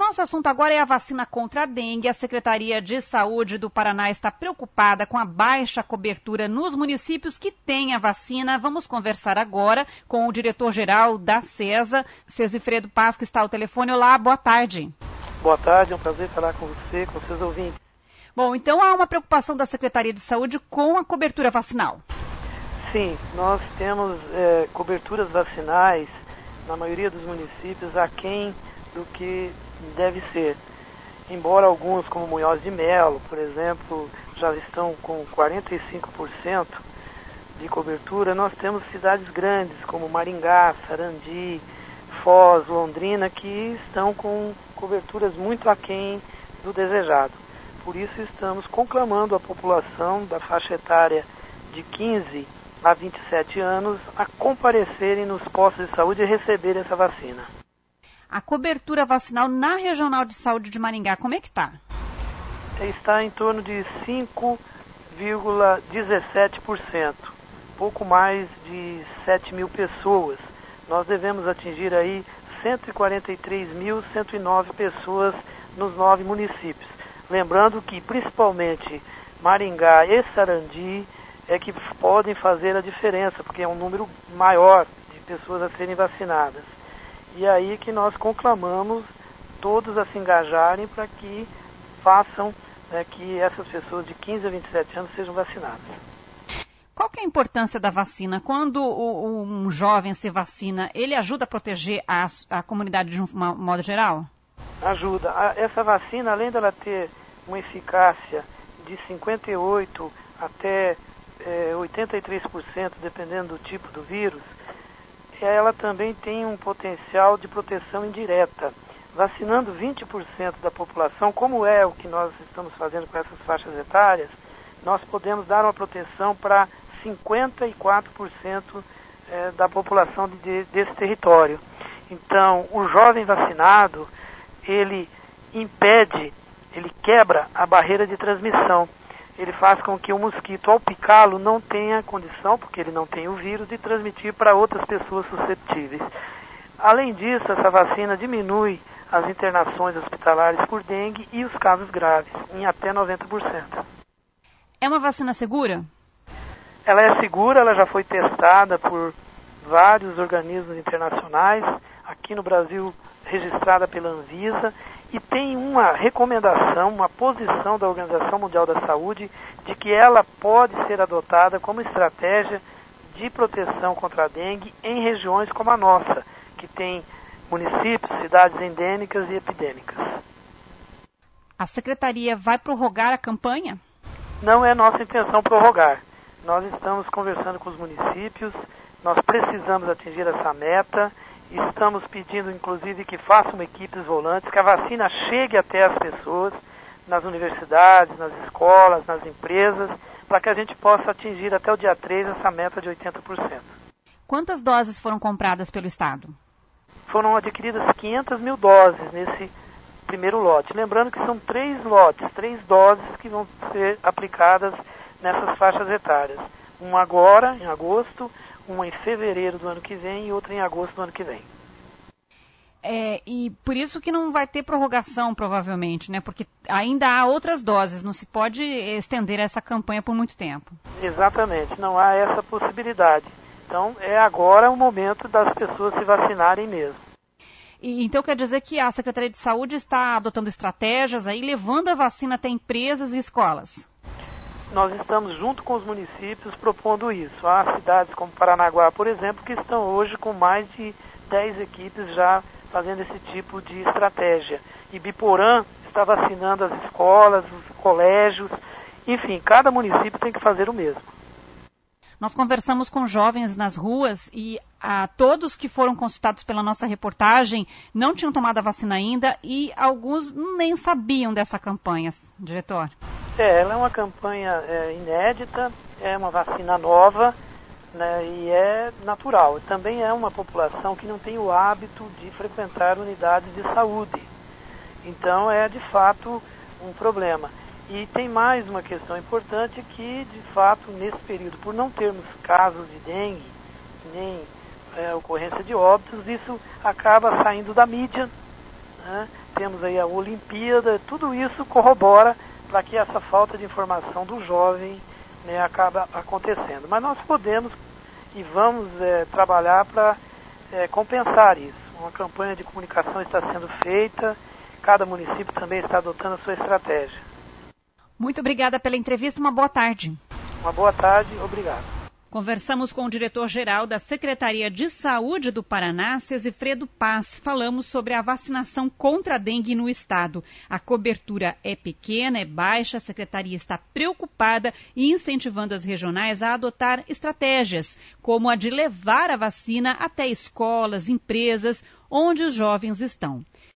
nosso assunto agora é a vacina contra a dengue. A Secretaria de Saúde do Paraná está preocupada com a baixa cobertura nos municípios que têm a vacina. Vamos conversar agora com o diretor-geral da CESA, Cesifredo Paz, que está ao telefone. Olá, boa tarde. Boa tarde, é um prazer falar com você, com seus ouvintes. Bom, então há uma preocupação da Secretaria de Saúde com a cobertura vacinal. Sim, nós temos coberturas vacinais na maioria dos municípios aquém do que deve ser. Embora alguns, como Munhoz de Melo, por exemplo, já estão com 45% de cobertura, nós temos cidades grandes como Maringá, Sarandi, Foz, Londrina, que estão com coberturas muito aquém do desejado. Por isso estamos conclamando a população da faixa etária de 15 a 27 anos a comparecerem nos postos de saúde e receber essa vacina. A cobertura vacinal na Regional de Saúde de Maringá, como é que está? Está em torno de 5,17%, pouco mais de 7 mil pessoas. Nós devemos atingir aí 143.109 pessoas nos 9 municípios. Lembrando que principalmente Maringá e Sarandi é que podem fazer a diferença, porque é um número maior de pessoas a serem vacinadas. E aí que nós conclamamos todos a se engajarem para que façam que essas pessoas de 15 a 27 anos sejam vacinadas. Qual que é a importância da vacina? Quando um jovem se vacina, ele ajuda a proteger a comunidade de um modo geral? Ajuda. Essa vacina, além dela ter uma eficácia de 58% até 83%, dependendo do tipo do vírus, ela também tem um potencial de proteção indireta. Vacinando 20% da população, como é o que nós estamos fazendo com essas faixas etárias, nós podemos dar uma proteção para 54% da população desse território. Então, o jovem vacinado, ele quebra a barreira de transmissão. Ele faz com que o mosquito, ao picá-lo, não tenha condição, porque ele não tem o vírus, de transmitir para outras pessoas susceptíveis. Além disso, essa vacina diminui as internações hospitalares por dengue e os casos graves, em até 90%. É uma vacina segura? Ela é segura, ela já foi testada por vários organismos internacionais, aqui no Brasil registrada pela Anvisa, e tem uma recomendação, uma posição da Organização Mundial da Saúde de que ela pode ser adotada como estratégia de proteção contra a dengue em regiões como a nossa, que tem municípios, cidades endêmicas e epidêmicas. A Secretaria vai prorrogar a campanha? Não é nossa intenção prorrogar. Nós estamos conversando com os municípios, nós precisamos atingir essa meta. Estamos pedindo, inclusive, que façam equipes volantes, que a vacina chegue até as pessoas, nas universidades, nas escolas, nas empresas, para que a gente possa atingir até o dia 3 essa meta de 80%. Quantas doses foram compradas pelo Estado? Foram adquiridas 500 mil doses nesse primeiro lote. Lembrando que são 3 lotes, 3 doses que vão ser aplicadas nessas faixas etárias. Uma agora, em agosto, uma em fevereiro do ano que vem e outra em agosto do ano que vem. E por isso que não vai ter prorrogação, provavelmente, né? Porque ainda há outras doses, não se pode estender essa campanha por muito tempo. Exatamente, não há essa possibilidade. Então, é agora o momento das pessoas se vacinarem mesmo. Então quer dizer que a Secretaria de Saúde está adotando estratégias aí, levando a vacina até empresas e escolas? Nós estamos junto com os municípios propondo isso. Há cidades como Paranaguá, por exemplo, que estão hoje com mais de 10 equipes já fazendo esse tipo de estratégia. E Biporã está vacinando as escolas, os colégios, enfim, cada município tem que fazer o mesmo. Nós conversamos com jovens nas ruas e todos que foram consultados pela nossa reportagem não tinham tomado a vacina ainda e alguns nem sabiam dessa campanha, diretor. Ela é uma campanha inédita, é uma vacina nova, né, e é natural. Também é uma população que não tem o hábito de frequentar unidades de saúde. Então é de fato um problema. E tem mais uma questão importante que, de fato, nesse período, por não termos casos de dengue, nem ocorrência de óbitos, isso acaba saindo da mídia, né? Temos aí a Olimpíada, tudo isso corrobora para que essa falta de informação do jovem, né, acaba acontecendo. Mas nós podemos e vamos trabalhar para compensar isso. Uma campanha de comunicação está sendo feita, cada município também está adotando a sua estratégia. Muito obrigada pela entrevista, uma boa tarde. Uma boa tarde, obrigado. Conversamos com o diretor-geral da Secretaria de Saúde do Paraná, Cesifredo Paz. Falamos sobre a vacinação contra a dengue no estado. A cobertura é pequena, é baixa, a secretaria está preocupada e incentivando as regionais a adotar estratégias, como a de levar a vacina até escolas, empresas, onde os jovens estão.